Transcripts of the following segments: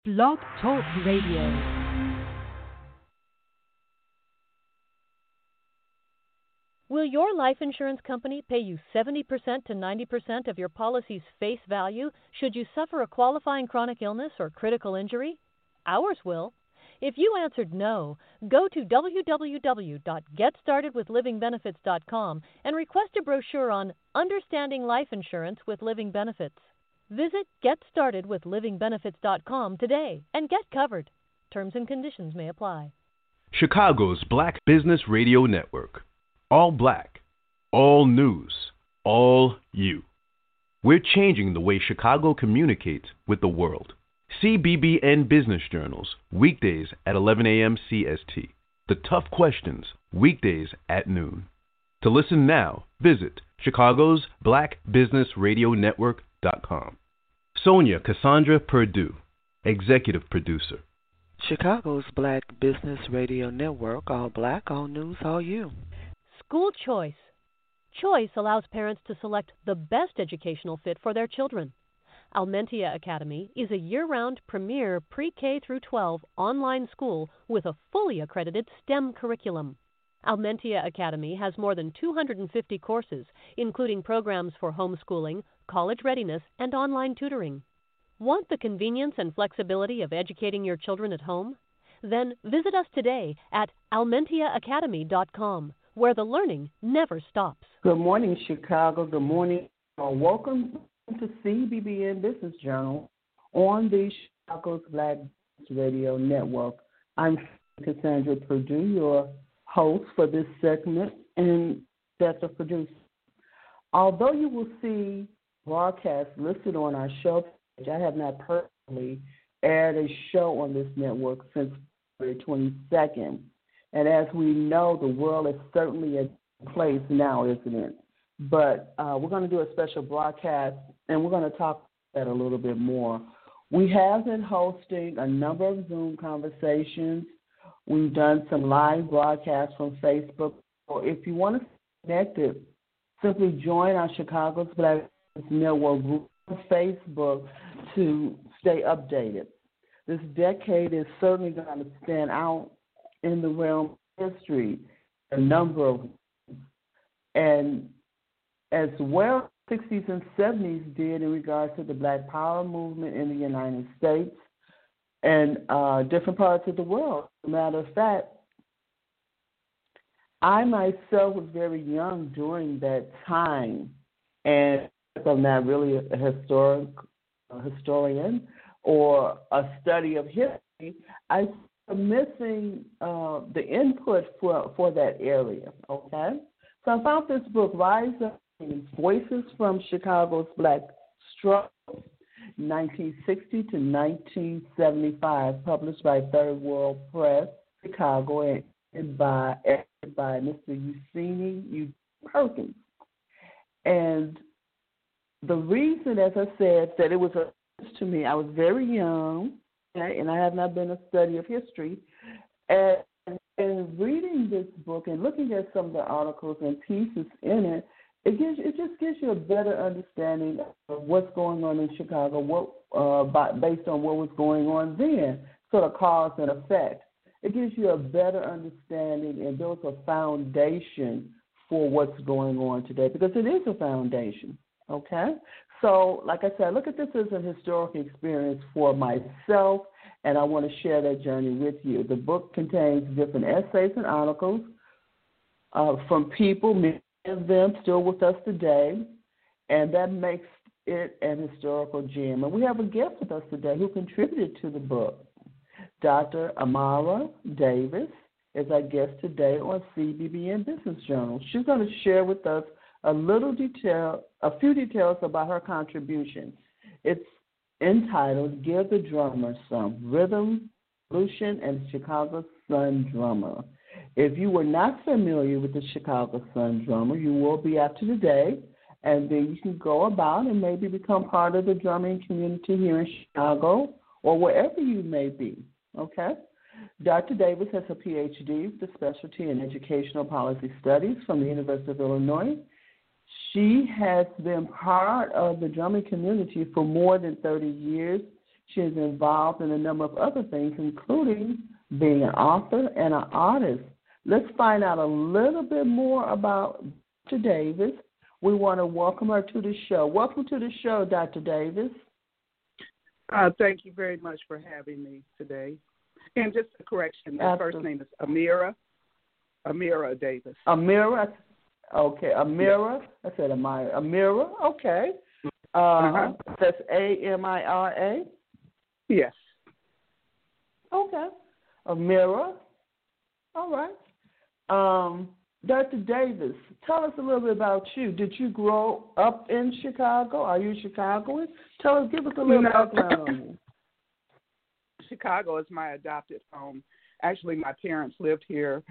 Blog Talk Radio. Will your life insurance company pay you 70% to 90% of your policy's face value should you suffer a qualifying chronic illness or critical injury? Ours will. If you answered no, go to www.getstartedwithlivingbenefits.com and request a brochure on Understanding Life Insurance with Living Benefits. Visit GetStartedWithLivingBenefits.com today and get covered. Terms and conditions may apply. Chicago's Black Business Radio Network. All black, all news, all you. We're changing the way Chicago communicates with the world. CBBN Business Journals, weekdays at 11 a.m. CST. The Tough Questions, weekdays at noon. To listen now, visit Chicago's BlackBusinessRadioNetwork.com. Sonia Cassandra Perdue, Executive Producer. Chicago's Black Business Radio Network, all black, all news, all you. School choice. Choice allows parents to select the best educational fit for their children. Almentia Academy is a year-round premier pre-K through 12 online school with a fully accredited STEM curriculum. Almentia Academy has more than 250 courses, including programs for homeschooling, college readiness, and online tutoring. Want the convenience and flexibility of educating your children at home? Then visit us today at almentiaacademy.com, where the learning never stops. Good morning, Chicago. Good morning. Welcome to CBBN Business Journal on the Chicago's Black Business Radio Network. I'm Cassandra Perdue, your host for this segment and that's a producer. Although you will see broadcasts listed on our show page, I have not personally aired a show on this network since February 22nd. And as we know, the world is certainly a place now, isn't it? But we're going to do a special broadcast, and we're going to talk about that a little bit more. We have been hosting a number of Zoom conversations. We've done some live broadcasts from Facebook. Or if you want to stay connected, simply join our Chicago's Black Network group on Facebook to stay updated. This decade is certainly going to stand out in the realm of history, a number of, and as well 60s and 70s did in regards to the Black Power movement in the United States and different parts of the world. As a matter of fact, I myself was very young during that time, and I'm not really a historian or a study of history. I missing the input for that area, okay? So I found this book, Rise Up, Voices from Chicago's Black Struggle, 1960 to 1975, published by Third World Press, Chicago, and by Mr. Eugenie Perkins. And the reason, as I said, that it was a to me, I was very young, okay, and I have not been a study of history. And reading this book and looking at some of the articles and pieces in it, it just gives you a better understanding of what's going on in Chicago, based on what was going on then, sort of cause and effect. It gives you a better understanding and builds a foundation for what's going on today, because it is a foundation, okay? So, like I said, look at this as a historical experience for myself, and I want to share that journey with you. The book contains different essays and articles from people, many of them still with us today, and that makes it an historical gem. And we have a guest with us today who contributed to the book. Dr. Amara Davis is our guest today on CBBN Business Journal. She's going to share with us a few details about her contribution. It's entitled Give the Drummer Some, Rhythm, Evolution, and Chicago Sun Drummer. If you were not familiar with the Chicago Sun Drummer, you will be after today, and then you can go about and maybe become part of the drumming community here in Chicago or wherever you may be, okay? Dr. Davis has a Ph.D. with a specialty in educational policy studies from the University of Illinois. She has been part of the drumming community for more than 30 years. She is involved in a number of other things, including being an author and an artist. Let's find out a little bit more about Dr. Davis. We want to welcome her to the show. Welcome to the show, Dr. Davis. Thank you very much for having me today. And just a correction, my Absolutely. first name is Amira Davis. Amira, okay, Amira. I said Amira. Amira, okay. That's Amira. Yes. Okay. Amira. All right. Dr. Davis, tell us a little bit about you. Did you grow up in Chicago? Are you Chicagoan? Give us a little background on you. Chicago is my adopted home. Actually, my parents lived here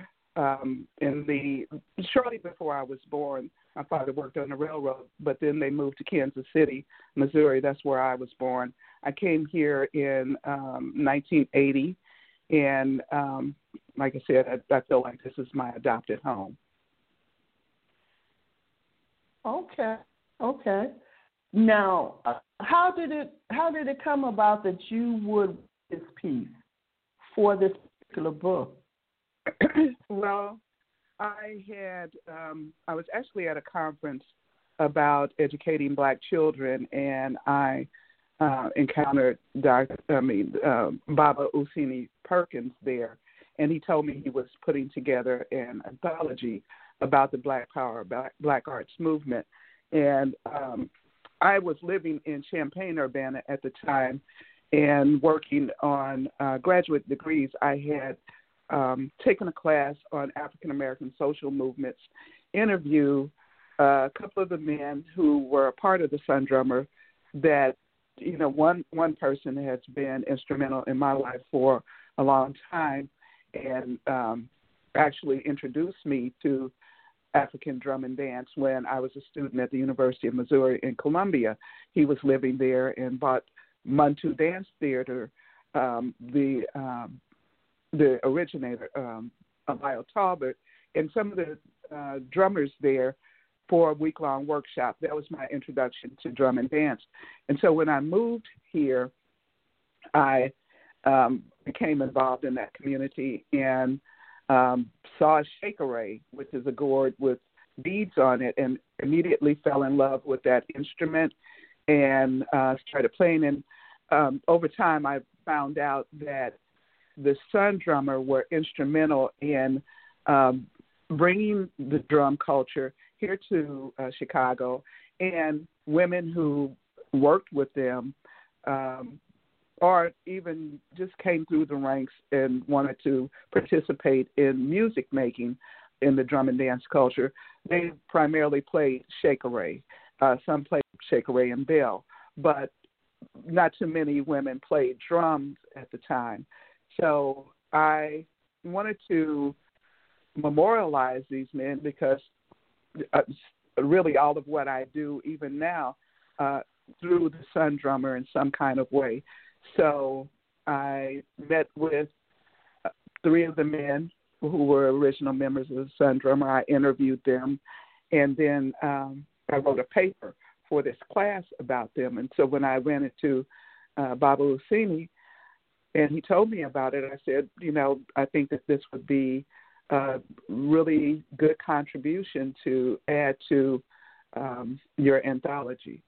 shortly before I was born. My father worked on the railroad, but then they moved to Kansas City, Missouri. That's where I was born. I came here in 1980, and like I said, I feel like this is my adopted home. Okay. Now, how did it come about that you would this piece for this particular book? Well, I was actually at a conference about educating Black children, and I encountered Baba Usini Perkins there, and he told me he was putting together an anthology about the Black Power, Black Arts movement. And I was living in Champaign-Urbana at the time and working on graduate degrees. I had taken a class on African-American social movements, interview a couple of the men who were a part of the Sun Drummer that, one person has been instrumental in my life for a long time and actually introduced me to African drum and dance when I was a student at the University of Missouri in Columbia. He was living there and bought Muntu Dance Theater, the originator, Lyle Talbot, and some of the drummers there for a week-long workshop. That was my introduction to drum and dance. And so when I moved here, I became involved in that community and saw Shake-A-Ray, which is a gourd with beads on it, and immediately fell in love with that instrument and started playing. And over time, I found out that the Sun Drummer were instrumental in bringing the drum culture here to Chicago, and women who worked with them or even just came through the ranks and wanted to participate in music making in the drum and dance culture, they primarily played Shake-A-Ray. Some played Shake-A-Ray and bell, but not too many women played drums at the time. So I wanted to memorialize these men because really all of what I do, even now, through the Sun Drummer in some kind of way. So I met with three of the men who were original members of the Sun Drummer. I interviewed them, and then I wrote a paper for this class about them. And so when I ran into Baba Usini, and he told me about it, I said, I think that this would be a really good contribution to add to your anthology.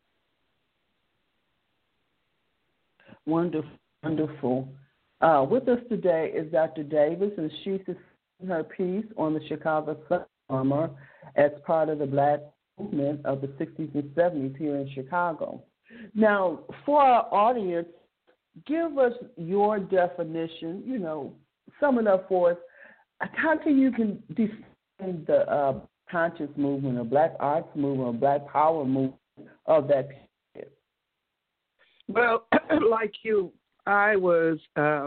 Wonderful. With us today is Dr. Davis, and she's discussing her piece on the Chicago Sun Drummer as part of the Black movement of the 60s and 70s here in Chicago. Now, for our audience, give us your definition, sum it up for us. How can you define the conscious movement, or Black arts movement, or Black power movement of that period? Well, like you, I was a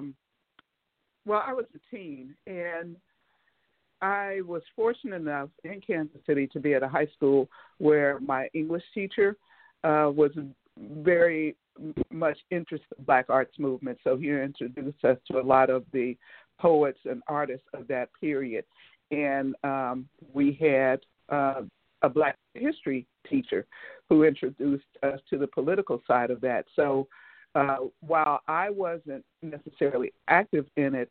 teen, and I was fortunate enough in Kansas City to be at a high school where my English teacher was very much interested in Black arts movement. So he introduced us to a lot of the poets and artists of that period. And we had a Black history teacher who introduced us to the political side of that. So while I wasn't necessarily active in it,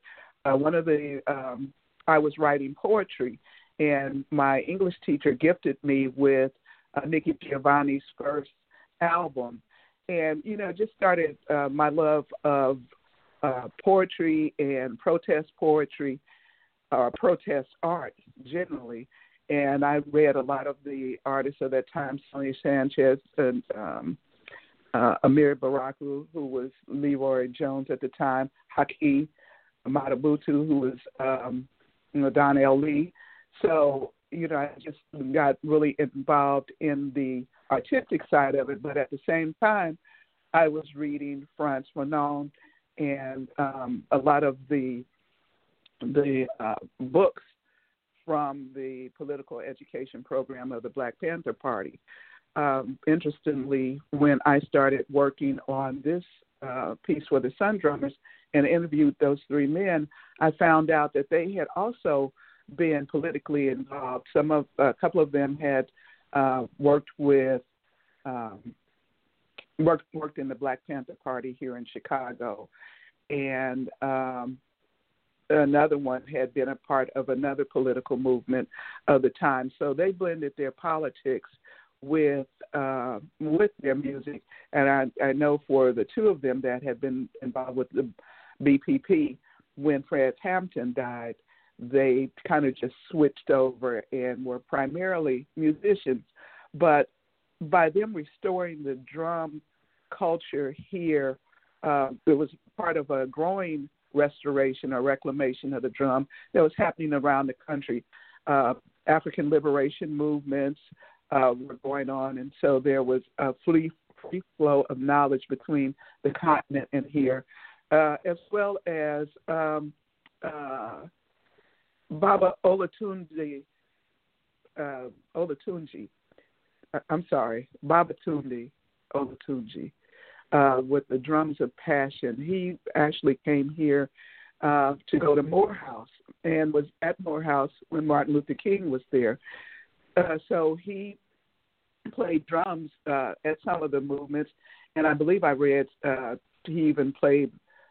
I was writing poetry, and my English teacher gifted me with Nikki Giovanni's first album, and just started my love of poetry and protest poetry, protest art generally. And I read a lot of the artists of that time, Sonia Sanchez and Amiri Baraka, who was Leroy Jones at the time, Haki Matabutu, who was Donnell Lee. So, I just got really involved in the artistic side of it. But at the same time, I was reading Frantz Fanon and a lot of the books from the political education program of the Black Panther Party. Interestingly, when I started working on this piece for the Sun Drummers and interviewed those three men, I found out that they had also been politically involved. A couple of them had worked in the Black Panther Party here in Chicago, and another one had been a part of another political movement of the time. So they blended their politics with their music. And I know for the two of them that had been involved with the BPP, when Fred Hampton died, they kind of just switched over and were primarily musicians. But by them restoring the drum culture here, it was part of a growing restoration or reclamation of the drum that was happening around the country. African liberation movements were going on, and so there was a free flow of knowledge between the continent and here, as well as Baba Olatunji. Babatunde Olatunji. With the Drums of Passion. He actually came here to go to Morehouse and was at Morehouse when Martin Luther King was there. So he played drums at some of the movements, and I believe I read he even played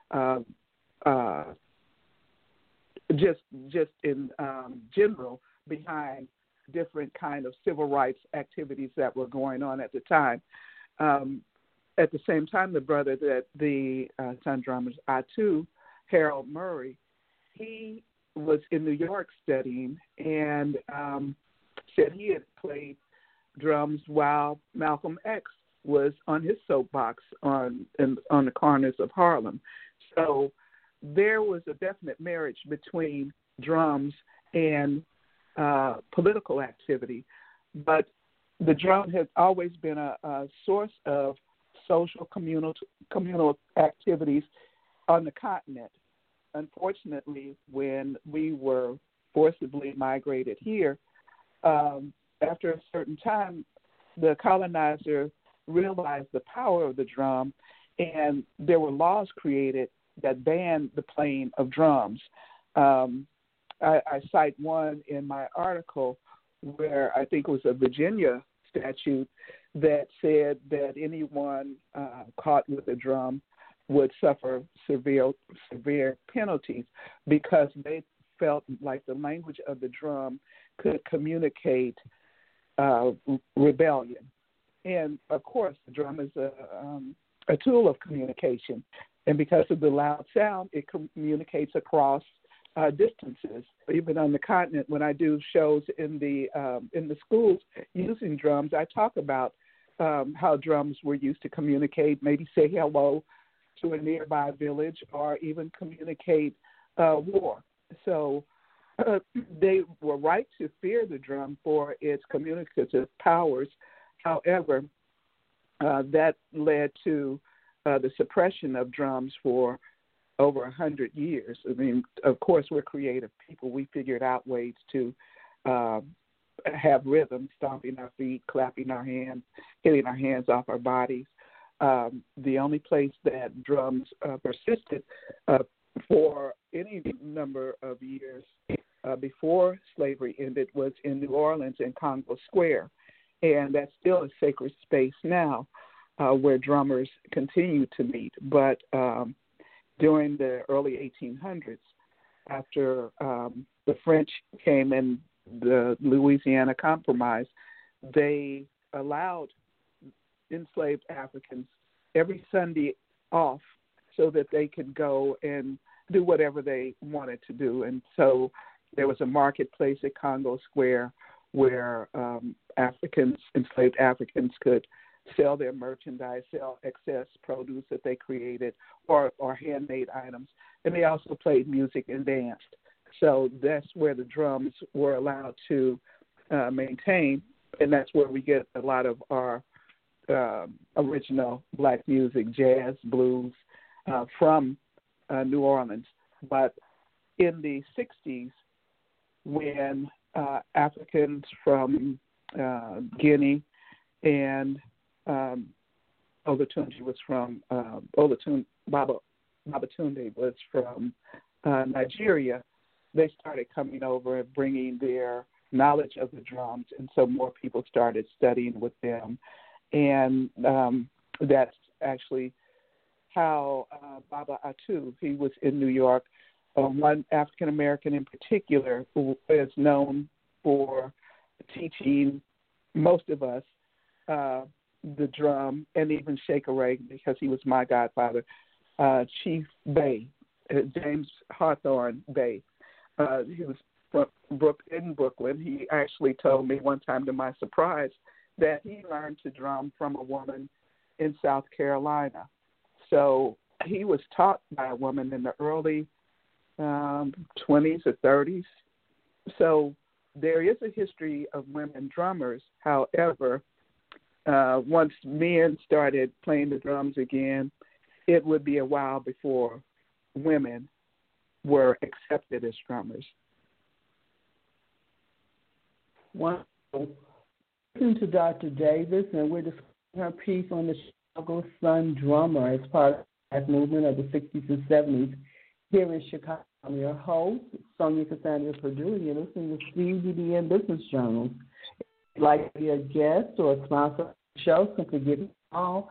just in general behind different kind of civil rights activities that were going on at the time. At the same time, the brother that the Sun Drummers are to, Harold Murray, he was in New York studying and said he had played drums while Malcolm X was on his soapbox on the corners of Harlem. So there was a definite marriage between drums and political activity. But the drum has always been a source of social communal activities on the continent. Unfortunately, when we were forcibly migrated here, after a certain time, the colonizer realized the power of the drum, and there were laws created that banned the playing of drums. I cite one in my article where I think it was a Virginia statute that said that anyone caught with a drum would suffer severe penalties because they felt like the language of the drum could communicate rebellion. And, of course, the drum is a tool of communication. And because of the loud sound, it communicates across distances. Even on the continent, when I do shows in the schools using drums, I talk about how drums were used to communicate, maybe say hello to a nearby village or even communicate war. So they were right to fear the drum for its communicative powers. However, that led to the suppression of drums for over 100 years. I mean, of course, we're creative people. We figured out ways to have rhythm, stomping our feet, clapping our hands, hitting our hands off our bodies. The only place that drums persisted for any number of years before slavery ended was in New Orleans in Congo Square, and that's still a sacred space now. where drummers continue to meet. But during the early 1800s, after the French came in the Louisiana Compromise, they allowed enslaved Africans every Sunday off so that they could go and do whatever they wanted to do. And so there was a marketplace at Congo Square where enslaved Africans could sell their merchandise, sell excess produce that they created, or handmade items. And they also played music and danced. So that's where the drums were allowed to maintain, and that's where we get a lot of our original black music, jazz, blues, from New Orleans. But in the 60s, when Africans from Guinea and Olatunji was from Babatunde was from Nigeria, they started coming over and bringing their knowledge of the drums, and so more people started studying with them. And that's actually how Baba Atu, he was in New York, one African-American in particular who is known for teaching most of us the drum, and even Shekere, because he was my godfather, Chief Bey, James Hawthorne Bey. He was in Brooklyn. He actually told me one time, to my surprise, that he learned to drum from a woman in South Carolina. So he was taught by a woman in the early 20s or 30s. So there is a history of women drummers. However, once men started playing the drums again, it would be a while before women were accepted as drummers. Wonderful. Listening to Dr. Davis, and we're discussing her piece on the Chicago Sun drummer as part of the movement of the 60s and 70s here in Chicago. I'm your host, Sonia Cassandra Perdue, and you're listening to CBBN Business Journal. If you'd like to be a guest or a sponsor of the show, simply give me a call,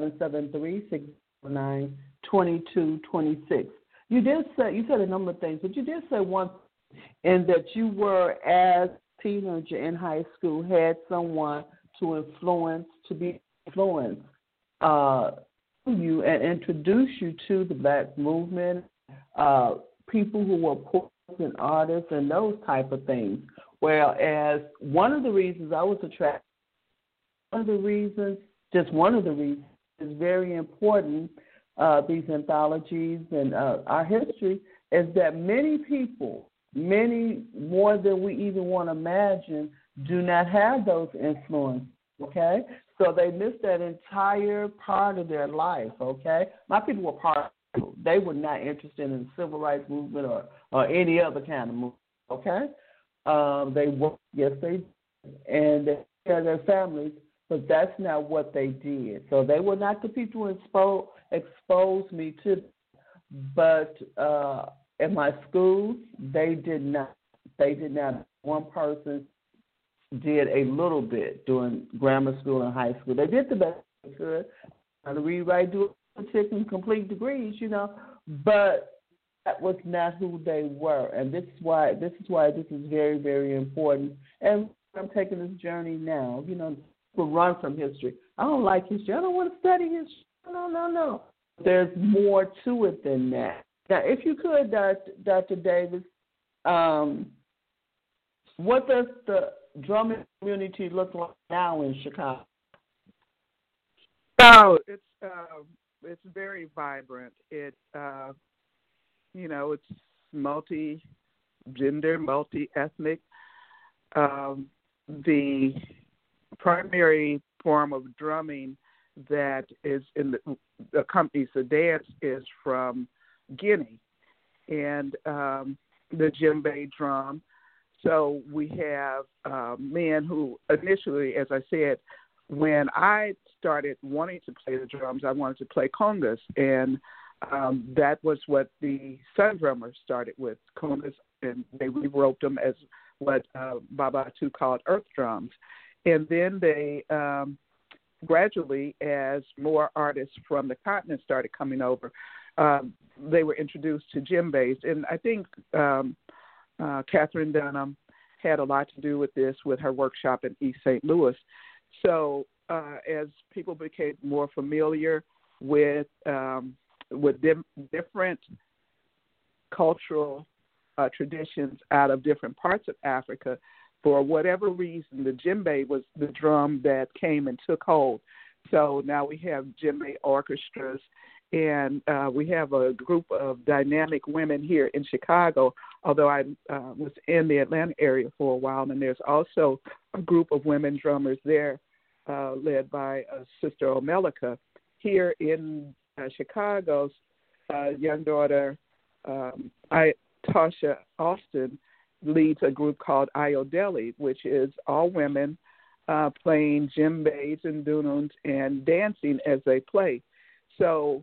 773-609-2226. You said a number of things, but you did say one thing, and that you were, as a teenager in high school, had someone to be influenced you and introduce you to the Black movement, people who were poets and artists and those type of things. Whereas one of the reasons I was attracted, one of the reasons is very important, these anthologies and our history, is that many people, many more than we even want to imagine, do not have those influences, okay? So they miss that entire part of their life, okay? My people were part of it. They were not interested in the civil rights movement or any other kind of movement, okay? They were, yes, they did. And they had their families, but that's not what they did. So they were not the people who exposed me to them. But in my schools, they did not. One person did a little bit during grammar school and high school. They did the best they could. To read, write, do it, and complete degrees, but that was not who they were. And this is why this is very, very important. And I'm taking this journey now. People run from history. I don't like history. I don't want to study history. No. There's more to it than that. Now, if you could, Dr. Davis, what does the drumming community look like now in Chicago? Oh, it's very vibrant. It's multi-gender, multi-ethnic. The primary form of drumming that is accompanies the dance is from Guinea, and the djembe drum. So we have men who initially, as I said, when I started wanting to play the drums, I wanted to play congas, and that was what the Sun drummers started with, congas, and they rewrote them as what Baba Atu called earth drums. And then they gradually, as more artists from the continent started coming over, they were introduced to djembes. And I think Catherine Dunham had a lot to do with this with her workshop in East St. Louis. So as people became more familiar with different cultural traditions out of different parts of Africa, for whatever reason, the djembe was the drum that came and took hold. So now we have djembe orchestras, and we have a group of dynamic women here in Chicago, although I was in the Atlanta area for a while, and there's also a group of women drummers there led by Sister Omelika. Here in Chicago's young daughter, Tasha Austin, leads a group called Ayodele, which is all women playing djembes and dununs and dancing as they play. So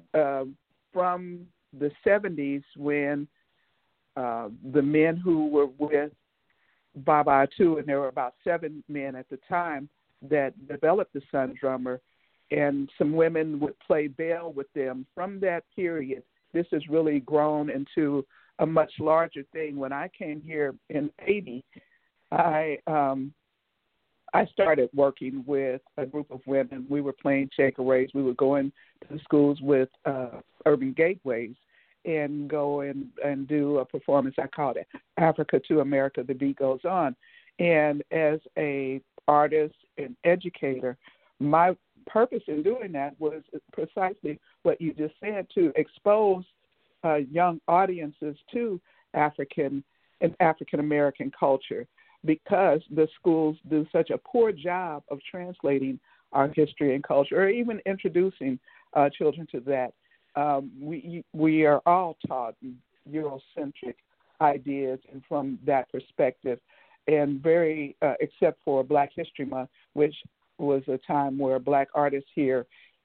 from the 70s, when the men who were with Baba Atu, and there were about 7 men at the time that developed the Sun Drummer, and some women would play bell with them. From that period, this has really grown into a much larger thing. When I came here in '80, I started working with a group of women. We were playing shakerays. We were going to the schools with urban gateways and go and do a performance. I called it Africa to America, The Beat Goes On. And as a artist and educator, my purpose in doing that was precisely what you just said, to expose young audiences to African and African-American culture, because the schools do such a poor job of translating our history and culture, or even introducing children to that. We are all taught Eurocentric ideas, and from that perspective, and very, except for Black History Month, which was a time where Black artists here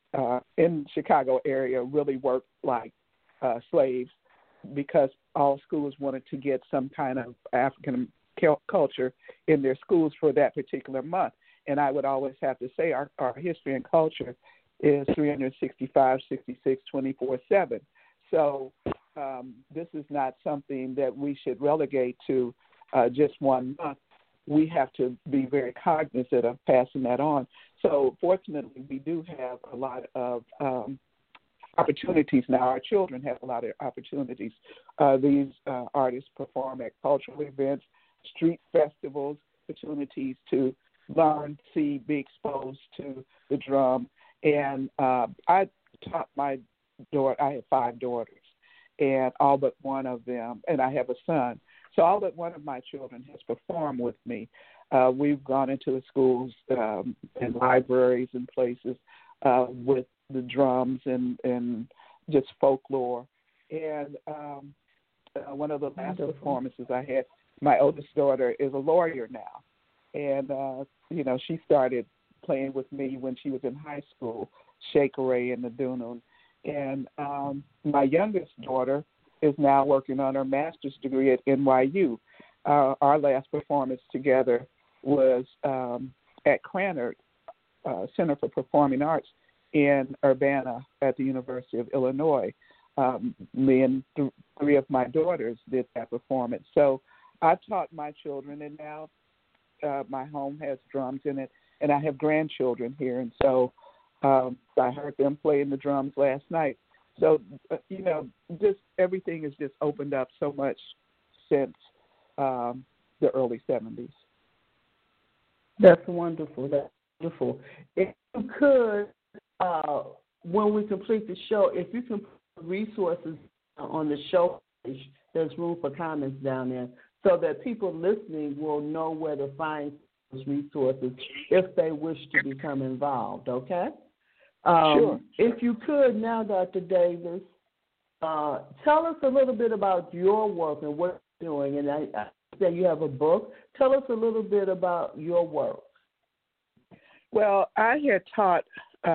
in Chicago area really worked like slaves, because all schools wanted to get some kind of African culture in their schools for that particular month. And I would always have to say our history and culture is 365, 66, 24/7. So this is not something that we should relegate to just one month. We have to be very cognizant of passing that on. So fortunately, we do have a lot of opportunities now. Our children have a lot of opportunities. These artists perform at cultural events, street festivals, opportunities to learn, see, be exposed to the drum. And I taught my daughter, I have 5 daughters, and all but one of them, and I have a son. So all but one of my children has performed with me. We've gone into the schools and libraries and places with the drums and just folklore. And one of the last performances I had, my oldest daughter is a lawyer now. And, she started playing with me when she was in high school, Shakere and the Dunun. And my youngest daughter is now working on her master's degree at NYU. Our last performance together was at Krannert Center for Performing Arts in Urbana at the University of Illinois. Me and 3 of my daughters did that performance. So I taught my children, and now my home has drums in it, and I have grandchildren here. And so I heard them playing the drums last night. So, just everything has just opened up so much since the early 70s. That's wonderful. That's wonderful. If you could, when we complete the show, if you can put resources on the show page, there's room for comments down there, so that people listening will know where to find those resources if they wish to become involved, okay? Sure. If you could now, Dr. Davis, tell us a little bit about your work and what you're doing. And I say you have a book. Tell us a little bit about your work. Well, I had taught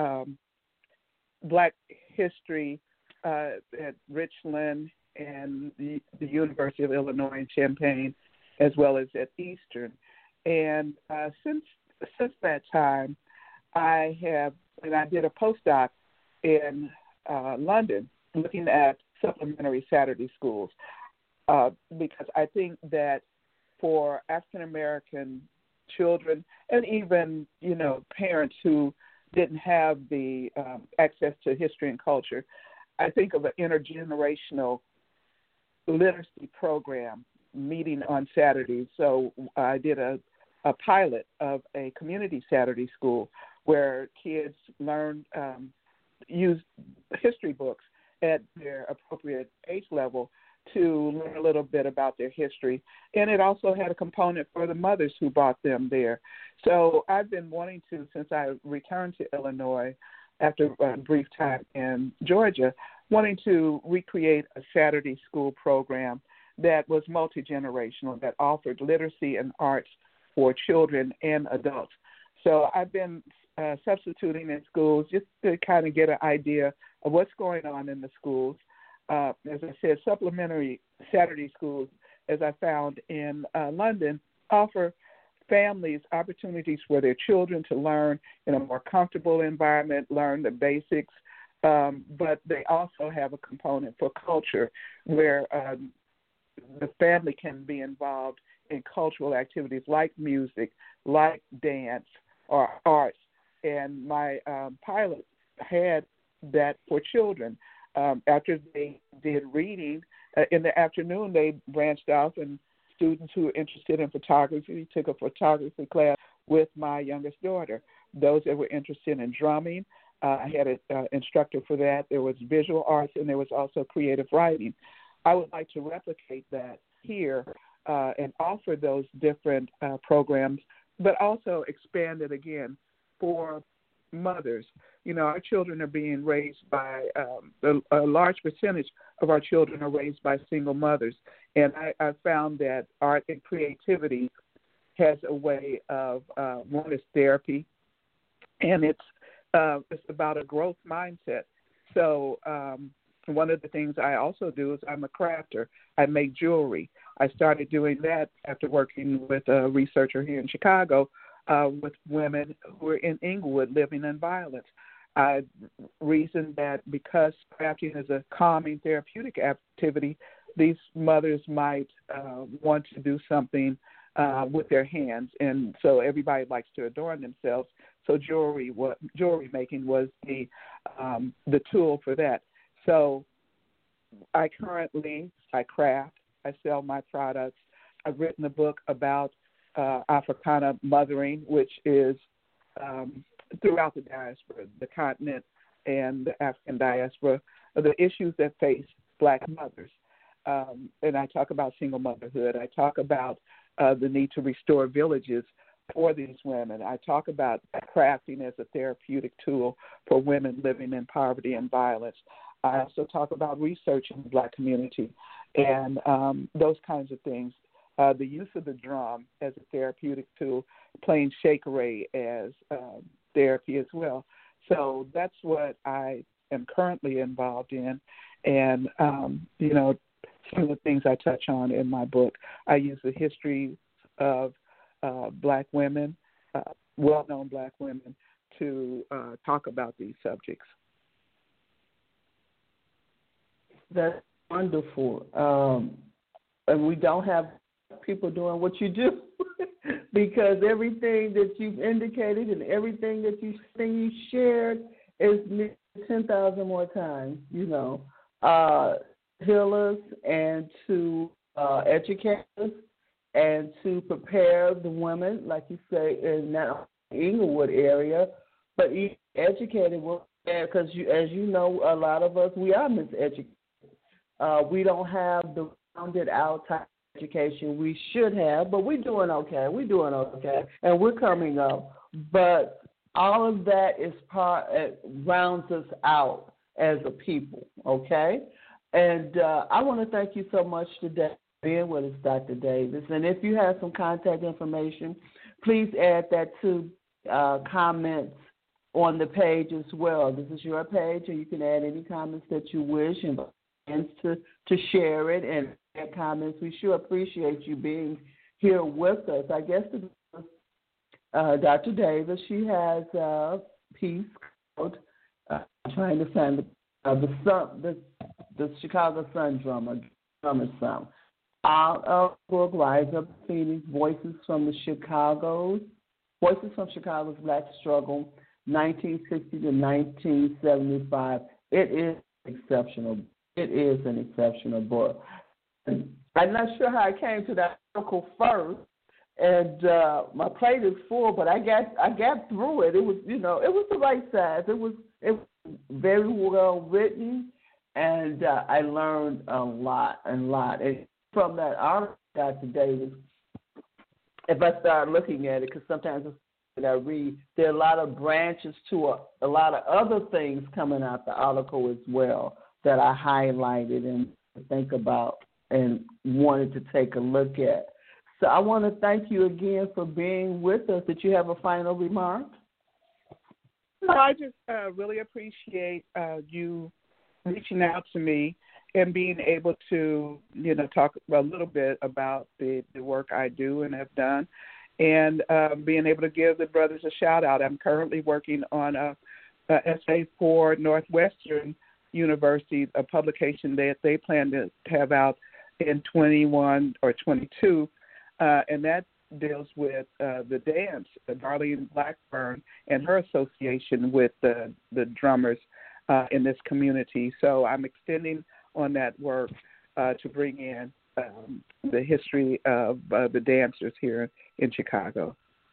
Black history at Richland and the University of Illinois in Champaign, as well as at Eastern. And since that time, I did a postdoc in London looking at supplementary Saturday schools because I think that for African American children and even, parents who didn't have the access to history and culture, I think of an intergenerational literacy program meeting on Saturdays. So I did a pilot of a community Saturday school where kids learned, use history books at their appropriate age level to learn a little bit about their history. And it also had a component for the mothers who brought them there. So I've been wanting to, since I returned to Illinois after a brief time in Georgia, wanting to recreate a Saturday school program that was multi-generational, that offered literacy and arts for children and adults. So I've been substituting in schools just to kind of get an idea of what's going on in the schools. As I said, supplementary Saturday schools, as I found in London, offer families opportunities for their children to learn in a more comfortable environment, learn the basics, but they also have a component for culture where the family can be involved in cultural activities like music, like dance, or arts. And my pilot had that for children. After they did reading, in the afternoon they branched off, and students who were interested in photography took a photography class with my youngest daughter. Those that were interested in drumming, I had an instructor for that. There was visual arts, and there was also creative writing. I would like to replicate that here and offer those different programs, but also expand it again for mothers. Our children are being raised by a large percentage of our children are raised by single mothers, and I found that art and creativity has a way of one is therapy, and it's about a growth mindset. So one of the things I also do is I'm a crafter. I make jewelry. I started doing that after working with a researcher here in Chicago with women who are in Inglewood living in violence. I reasoned that because crafting is a calming therapeutic activity, these mothers might want to do something with their hands, and so everybody likes to adorn themselves. So jewelry making was the tool for that. So I craft, I sell my products. I've written a book about Africana mothering, which is throughout the diaspora, the continent and the African diaspora, the issues that face Black mothers. And I talk about single motherhood. I talk about the need to restore villages for these women. I talk about crafting as a therapeutic tool for women living in poverty and violence. I also talk about research in the Black community and those kinds of things. The use of the drum as a therapeutic tool, playing shakere as therapy as well. So that's what I am currently involved in. And, some of the things I touch on in my book, I use the history of Black women, well-known Black women, to talk about these subjects. That's wonderful. And we don't have people doing what you do because everything that you've indicated and everything that you shared is 10,000 more times, heal us and to educate us and to prepare the women, like you say, in that Inglewood area, but educated because as you know, a lot of us, we are miseducated. We don't have the rounded out type of education we should have, but we're doing okay. And we're coming up. But all of that is rounds us out as a people, okay? And I want to thank you so much today for being with us, Dr. Davis. And if you have some contact information, please add that to comments on the page as well. This is your page, and you can add any comments that you wish and to share it and add comments. We sure appreciate you being here with us. I guess Dr. Davis. She has a piece called "Trying to Find the Chicago Sun Drummer's Son." Out of the book, Rise Up Phoenix: Voices from Chicago's Black Struggle, 1960 to 1975. It is exceptional. It is an exceptional book. And I'm not sure how I came to that article first, and my plate is full, but I got through it. It was, it was the right size. It was very well written, and I learned a lot. And from that article, Dr. Davis, if I start looking at it, because sometimes that I read, there are a lot of branches to a lot of other things coming out the article as well that I highlighted and think about and wanted to take a look at. So I want to thank you again for being with us. Did you have a final remark? No, I just really appreciate you reaching out to me and being able to, talk a little bit about the work I do and have done, and being able to give the brothers a shout out. I'm currently working on a essay for Northwestern University, a publication that they plan to have out in 21 or 22, and that deals with the dance, Darlene Blackburn, and her association with the drummers in this community. So I'm extending on that work to bring in the history of the dancers here in Chicago.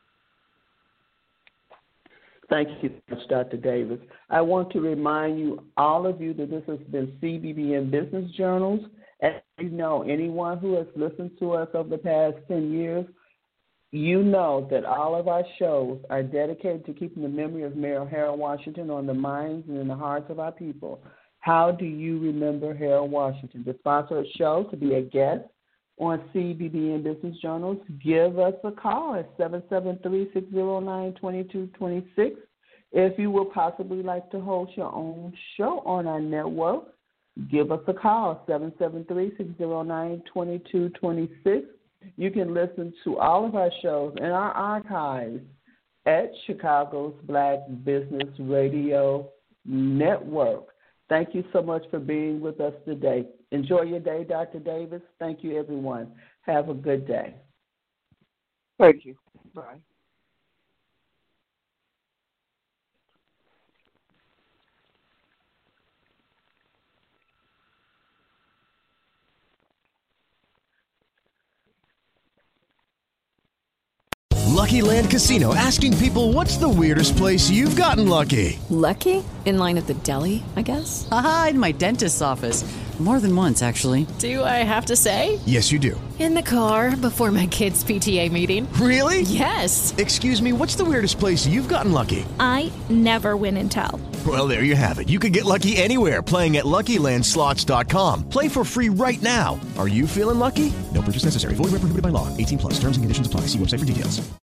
Thank you so much, Dr. Davis. I want to remind all of you that this has been CBBN Business Journals. As you know, anyone who has listened to us over the past 10 years, you know that all of our shows are dedicated to keeping the memory of Mayor Harold Washington on the minds and in the hearts of our people. How do you remember Harold Washington? To sponsor a show, to be a guest on CBBN Business Journals, give us a call at 773-609-2226. If you would possibly like to host your own show on our network, give us a call, 773-609-2226. You can listen to all of our shows in our archives at Chicago's Black Business Radio Network. Thank you so much for being with us today. Enjoy your day, Dr. Davis. Thank you, everyone. Have a good day. Thank you. Bye. Lucky Land Casino, asking people, what's the weirdest place you've gotten lucky? Lucky? In line at the deli, I guess? Aha, in my dentist's office. More than once, actually. Do I have to say? Yes, you do. In the car before my kids' PTA meeting. Really? Yes. Excuse me, what's the weirdest place you've gotten lucky? I never win and tell. Well, there you have it. You can get lucky anywhere, playing at LuckyLandSlots.com. Play for free right now. Are you feeling lucky? No purchase necessary. Void where prohibited by law. 18+. Terms and conditions apply. See website for details.